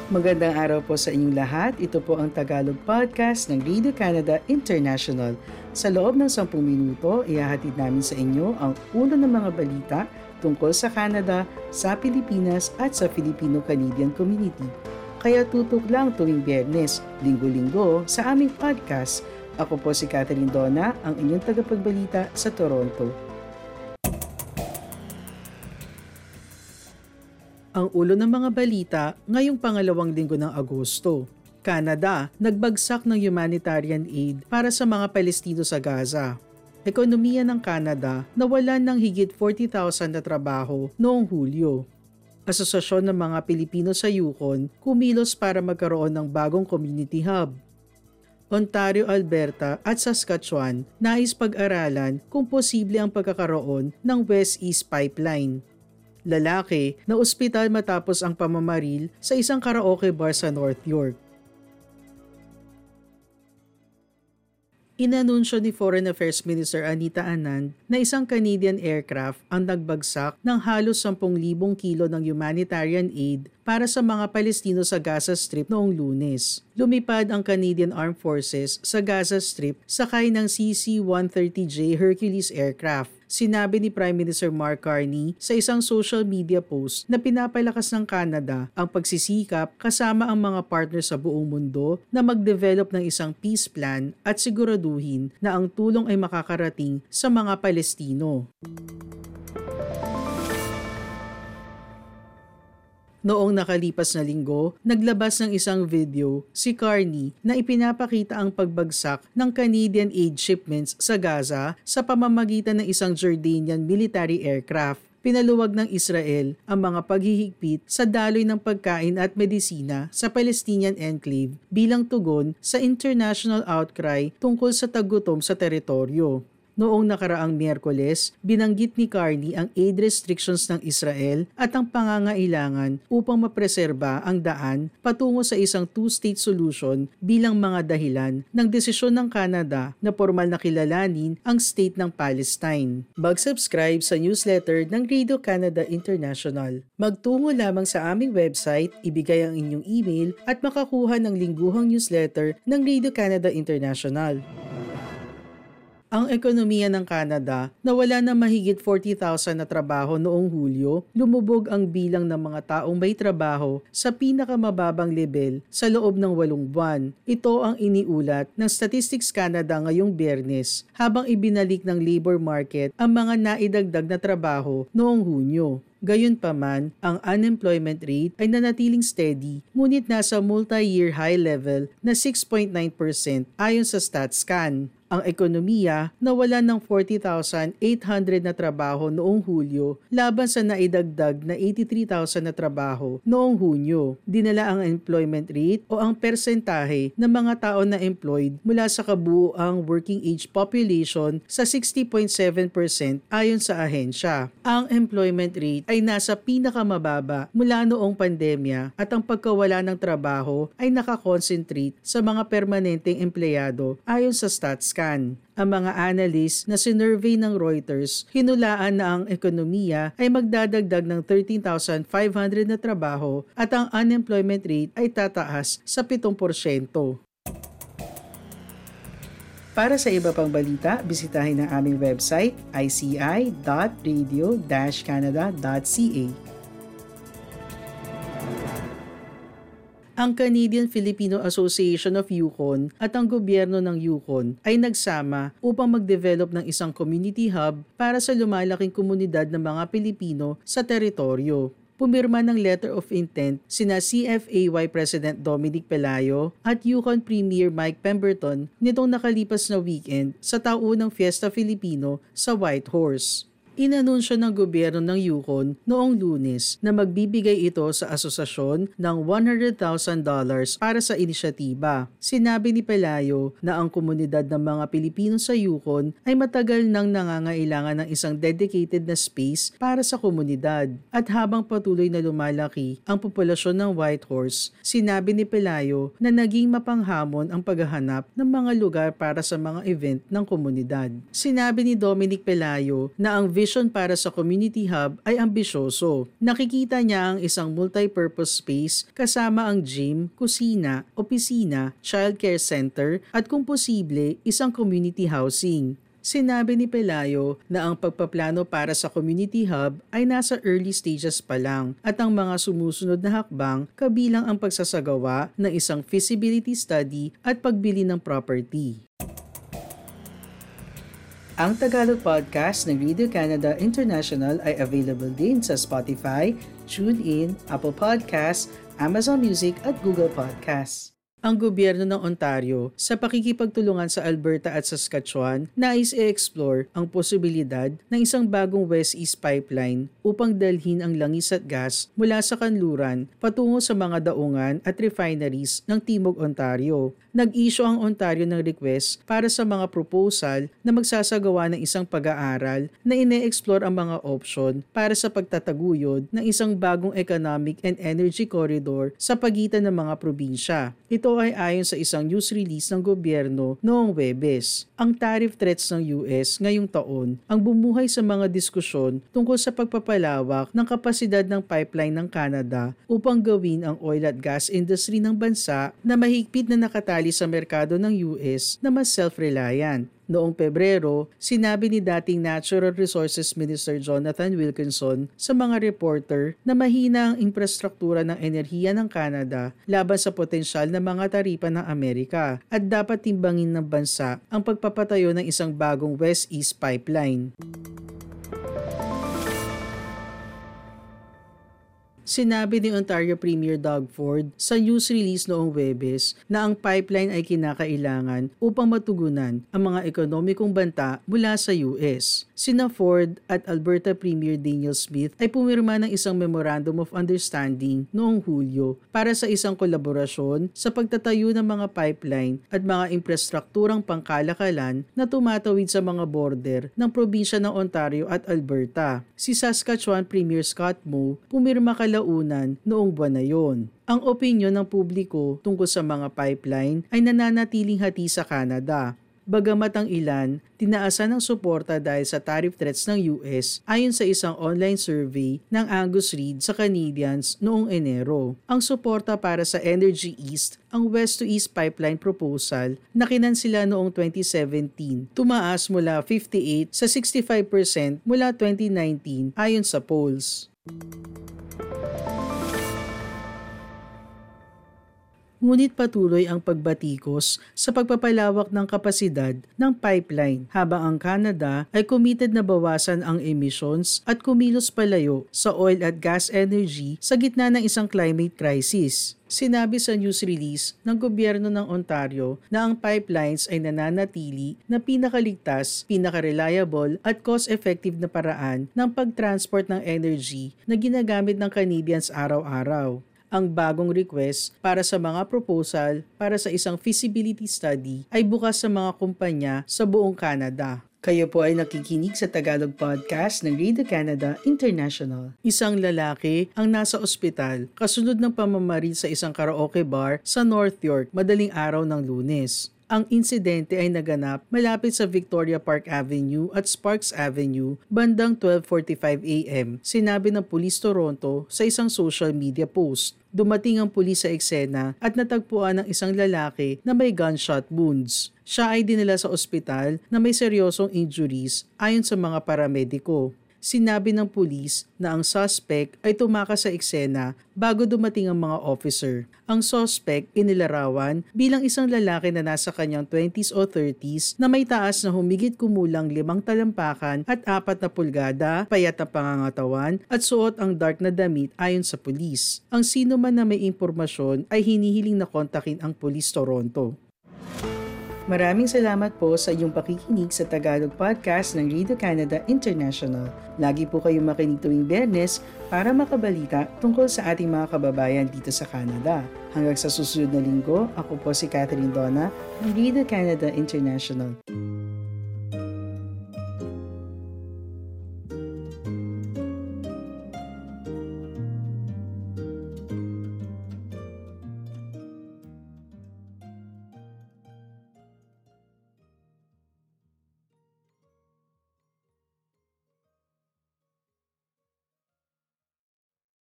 Magandang araw po sa inyong lahat. Ito po ang Tagalog Podcast ng Radio Canada International. Sa loob ng 10 minuto, ihahatid namin sa inyo ang ulo ng mga balita tungkol sa Canada, sa Pilipinas at sa Filipino-Canadian community. Kaya tutok lang tuwing Biyernes, Linggo-linggo sa aming podcast. Ako po si Catherine Dona, ang inyong tagapagbalita sa Toronto. Ang ulo ng mga balita ngayong pangalawang linggo ng Agosto. Canada, nagbagsak ng humanitarian aid para sa mga Palestino sa Gaza. Ekonomiya ng Canada nawalan ng higit 40,000 na trabaho noong Hulyo. Asosasyon ng mga Pilipino sa Yukon kumilos para magkaroon ng bagong community hub. Ontario, Alberta at Saskatchewan nais pag-aralan kung posible ang pagkakaroon ng West-East Pipeline. Lalaki na ospital matapos ang pamamaril sa isang karaoke bar sa North York. Inanunsyo ni Foreign Affairs Minister Anita Anand na isang Canadian aircraft ang nagbagsak ng halos 10,000 kilo ng humanitarian aid para sa mga Palestino sa Gaza Strip noong Lunes. Lumipad ang Canadian Armed Forces sa Gaza Strip sakay ng CC-130J Hercules aircraft. Sinabi ni Prime Minister Mark Carney sa isang social media post na pinapalakas ng Canada ang pagsisikap kasama ang mga partner sa buong mundo na mag-develop ng isang peace plan at siguraduhin na ang tulong ay makakarating sa mga Palestino. Noong nakalipas na linggo, naglabas ng isang video si Carney na ipinapakita ang pagbagsak ng Canadian aid shipments sa Gaza sa pamamagitan ng isang Jordanian military aircraft. Pinaluwag ng Israel ang mga paghihigpit sa daloy ng pagkain at medisina sa Palestinian enclave bilang tugon sa international outcry tungkol sa taggutom sa teritoryo. Noong nakaraang Miyerkules, binanggit ni Carney ang aid restrictions ng Israel at ang pangangailangan upang mapreserba ang daan patungo sa isang two-state solution bilang mga dahilan ng desisyon ng Canada na formal na kilalanin ang state ng Palestine. Mag-subscribe sa newsletter ng Radio Canada International. Magtungo lamang sa aming website, ibigay ang inyong email at makakuha ng lingguhang newsletter ng Radio Canada International. Ang ekonomiya ng Canada nawala ng mahigit 40,000 na trabaho noong Hulyo, lumubog ang bilang ng mga taong may trabaho sa pinakamababang level sa loob ng 8 buwan. Ito ang iniulat ng Statistics Canada ngayong Biyernes habang ibinalik ng labor market ang mga naidagdag na trabaho noong Hunyo. Gayunpaman, ang unemployment rate ay nanatiling steady ngunit nasa multi-year high level na 6.9% ayon sa StatsCan. Ang ekonomiya nawalan ng 40,800 na trabaho noong Hulyo laban sa naidagdag na 83,000 na trabaho noong Hunyo. Dinala ang employment rate o ang persentahe ng mga tao na employed mula sa kabuuang working age population sa 60.7% ayon sa ahensya. Ang employment rate ay nasa pinakamababa mula noong pandemya at ang pagkawala ng trabaho ay nakakonsentrate sa mga permanenteng empleyado ayon sa StatsCan. Ang mga analyst na sinurvey ng Reuters, hinulaan na ang ekonomiya ay magdadagdag ng 13,500 na trabaho at ang unemployment rate ay tataas sa 7%. Para sa iba pang balita, bisitahin ang aming website ici.radio-canada.ca. Ang Canadian-Filipino Association of Yukon at ang gobyerno ng Yukon ay nagsama upang mag-develop ng isang community hub para sa lumalaking komunidad ng mga Pilipino sa teritoryo. Pumirma ng letter of intent sina CFAY President Dominic Pelayo at Yukon Premier Mike Pemberton nitong nakalipas na weekend sa taunang Fiesta Filipino sa Whitehorse. Inanunsyo ng gobyerno ng Yukon noong Lunes na magbibigay ito sa asosasyon ng $100,000 para sa inisyatiba. Sinabi ni Pelayo na ang komunidad ng mga Pilipino sa Yukon ay matagal nang nangangailangan ng isang dedicated na space para sa komunidad. At habang patuloy na lumalaki ang populasyon ng Whitehorse, sinabi ni Pelayo na naging mapanghamon ang paghahanap ng mga lugar para sa mga event ng komunidad. Sinabi ni Dominic Pelayo na ang vision vision para sa community hub ay ambisyoso. Nakikita niya ang isang multi-purpose space kasama ang gym, kusina, opisina, childcare center at kung posible isang community housing. Sinabi ni Pelayo na ang pagpaplano para sa community hub ay nasa early stages pa lang at ang mga sumusunod na hakbang kabilang ang pagsasagawa ng isang feasibility study at pagbili ng property. Ang Tagalog podcast ng Radio Canada International ay available din sa Spotify, TuneIn, Apple Podcasts, Amazon Music at Google Podcasts. Ang gobyerno ng Ontario sa pakikipagtulungan sa Alberta at Saskatchewan nais i-explore ang posibilidad ng isang bagong West-East pipeline upang dalhin ang langis at gas mula sa kanluran patungo sa mga daungan at refineries ng Timog Ontario. Nag-issue ang Ontario ng request para sa mga proposal na magsasagawa ng isang pag-aaral na ine-explore ang mga option para sa pagtataguyod ng isang bagong economic and energy corridor sa pagitan ng mga probinsya. Ito ay ayon sa isang news release ng gobyerno noong Huwebes. Ang tariff threats ng US ngayong taon ang bumuhay sa mga diskusyon tungkol sa pagpapalawak ng kapasidad ng pipeline ng Canada upang gawin ang oil at gas industry ng bansa na mahigpit na nakatali sa merkado ng US na mas self-reliant. Noong Pebrero, sinabi ni dating Natural Resources Minister Jonathan Wilkinson sa mga reporter na mahina ang infrastruktura ng enerhiya ng Canada laban sa potensyal na mga taripa ng Amerika at dapat timbangin ng bansa ang pagpapatayo ng isang bagong West-East pipeline. Sinabi ni Ontario Premier Doug Ford sa news release noong Huwebes na ang pipeline ay kinakailangan upang matugunan ang mga ekonomikong banta mula sa US. Sina Ford at Alberta Premier Daniel Smith ay pumirma ng isang Memorandum of Understanding noong Hulyo para sa isang kolaborasyon sa pagtatayo ng mga pipeline at mga infrastrukturang pangkalakalan na tumatawid sa mga border ng probinsya ng Ontario at Alberta. Si Saskatchewan Premier Scott Moe pumirma kalaunan noong buwan na yon. Ang opinyon ng publiko tungkol sa mga pipeline ay nananatiling hati sa Canada. Bagamat ang ilan, tinaasan ng suporta dahil sa tariff threats ng US ayon sa isang online survey ng Angus Reid sa Canadians noong Enero. Ang suporta para sa Energy East, ang West to East pipeline proposal na kinansila noong 2017, tumaas mula 58 sa 65% mula 2019 ayon sa polls. Ngunit patuloy ang pagbatikos sa pagpapalawak ng kapasidad ng pipeline habang ang Canada ay committed na bawasan ang emissions at kumilos palayo sa oil at gas energy sa gitna ng isang climate crisis. Sinabi sa news release ng gobyerno ng Ontario na ang pipelines ay nananatili na pinakaligtas, pinaka-reliable at cost-effective na paraan ng pag-transport ng energy na ginagamit ng Canadians araw-araw. Ang bagong request para sa mga proposal para sa isang feasibility study ay bukas sa mga kumpanya sa buong Canada. Kayo po ay nakikinig sa Tagalog Podcast ng Radio Canada International. Isang lalaki ang nasa ospital kasunod ng pamamaril sa isang karaoke bar sa North York madaling araw ng Lunes. Ang insidente ay naganap malapit sa Victoria Park Avenue at Sparks Avenue bandang 12:45 a.m., sinabi ng Police Toronto sa isang social media post. Dumating ang pulis sa eksena at natagpuan ng isang lalaki na may gunshot wounds. Siya ay dinala sa ospital na may seryosong injuries ayon sa mga paramediko. Sinabi ng pulis na ang suspect ay tumakas sa eksena bago dumating ang mga officer. Ang suspect inilarawan bilang isang lalaki na nasa kanyang 20s o 30s na may taas na humigit kumulang 5 talampakan at 4 na pulgada, payat na pangangatawan at suot ang dark na damit ayon sa pulis. Ang sino man na may impormasyon ay hinihiling na kontakin ang Police Toronto. Maraming salamat po sa iyong pakikinig sa Tagalog Podcast ng Radio Canada International. Lagi po kayong makinig tuwing Biyernes para makabalita tungkol sa ating mga kababayan dito sa Canada. Hanggang sa susunod na linggo, ako po si Catherine Donna ng Radio Canada International.